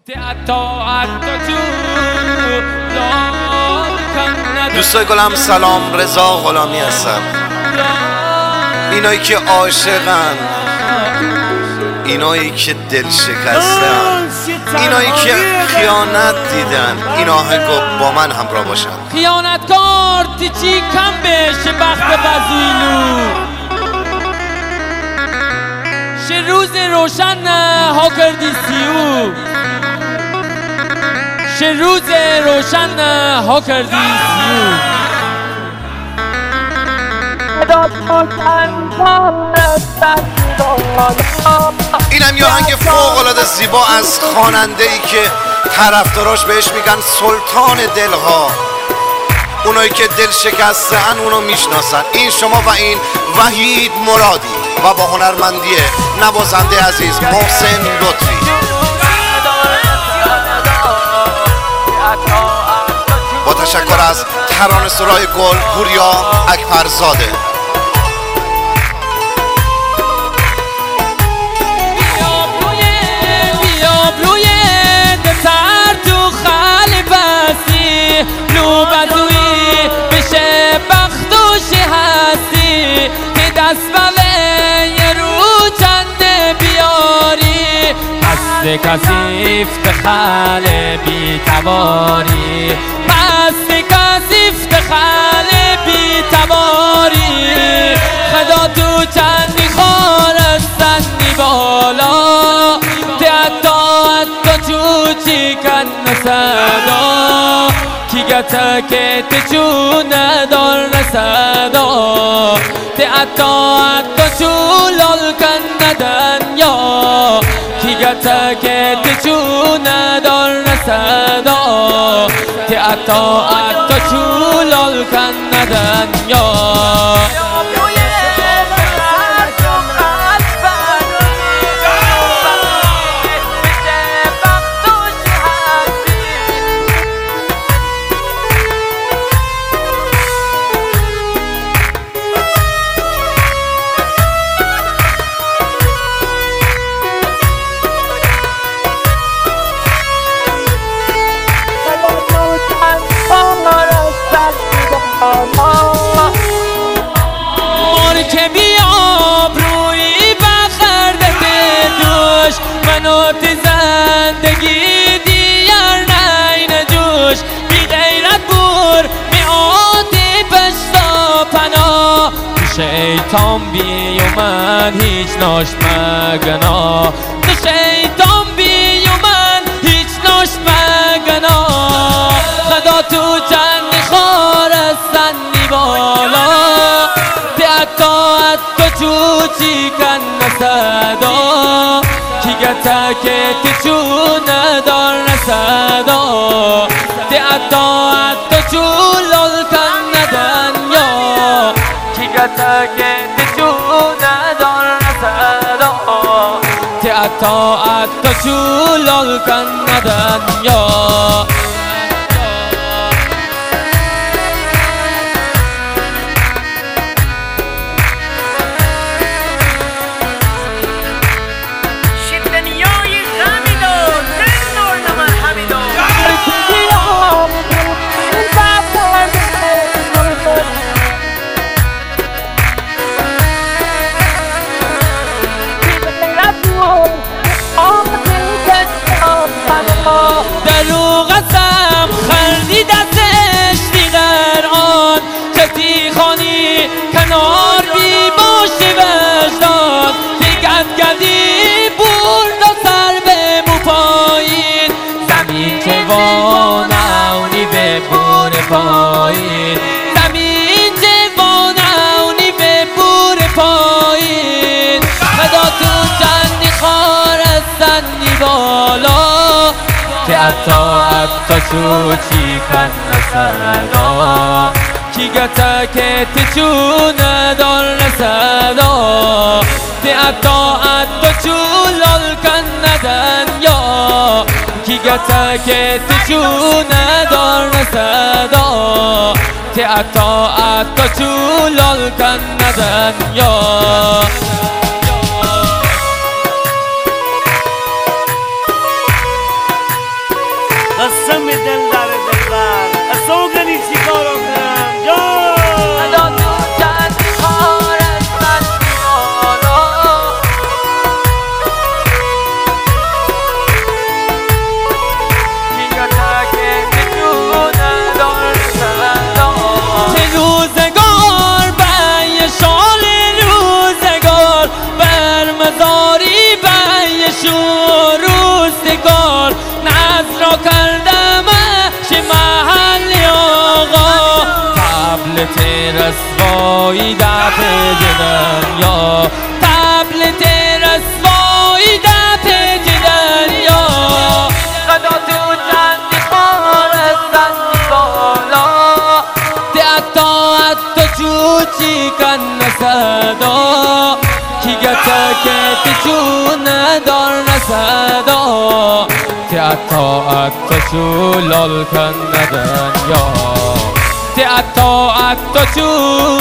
دوستای گلم سلام، رضا غلامی هستم. اینایی که عاشقن، اینایی که دل شکستن، اینایی که خیانت دیدن، این آهنگو با من همراه باشن. خیانتکار تیچی کم بشه بخت بزویلو شه روز روشن ها کردی سیو شه روز روشن ها کردی سیو اینم یه آهنگ فوق‌العاده زیبا از خواننده‌ای که طرفداراش بهش میگن سلطان دلها. اونایی که دل شکستن اونو میشناسن. این شما و این وحید مرادی و با هنرمندی نوازنده عزیز محسن لطفی. با تشکر از ترانه‌سرای گل پوریا اکبرزاده. لو بدوی بشه بختوشی هستی که دست بله یه رو چنده بیاری پس کسیفت خال بی تواری پس کسیفت خال بی تواری خدا تو چندی خارستنی بالا تیتا چوچی کن صدا کی گتا که تچو ندار نصدا تیتا چولال کن ندنیا کی گتا که تچو ندار نصدا تیتا چولال کن ندنیا مار که بیاب روی بخرده دوش منو زندگی دیار نین جوش بی غیرت بور می آتی پشتا پنا شیطان بی اومد هیچ ناشت مگنا تو شیطان بی اومد هیچ ناشت مگنا خدا تو چند خارستنی بالا تیتا چوچی کن نصدا کی گتا که تچو ندار نصدا تیتا چولال کن ندنیا کی گتا که تچو ندار نصدا تیتا چولال کن ندنیا درو قسم خردی دستش دیگر آن کسی خانی کنار بی باشی وجدان دیگت گردی برد و سر به مو پایین زمین که وانونی به بور پایین زمین که وانونی به بور پایین خدا تو چندی خارستنی بالا تیتا چوچی کن نصدا کی گتا که تچو ندار نصدا تیتا چولال کن ندنیا کی گتا که تچو ندار نصدا تیتا چولال کن ندنیا قسم دل در دلبر سوگنی چی کارو کنم جان صدا تو چند خارج من بالا کیا تاکه نشونه دار صدا چه روزگار بی شال روزگار بر مزاری بی شور روزگار نظر کردم چه محل آقا تبل رسوایی دف دنیا تبل رسوایی دف دنیا صدا تو چندی خارستن بالا تا چوچی کن صدا کی گتا که چون دار صدا تا چو لال کن دنیا تا چو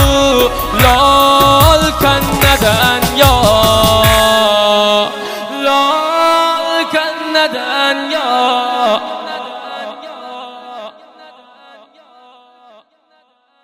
لال کن دنیا لال کن دنیا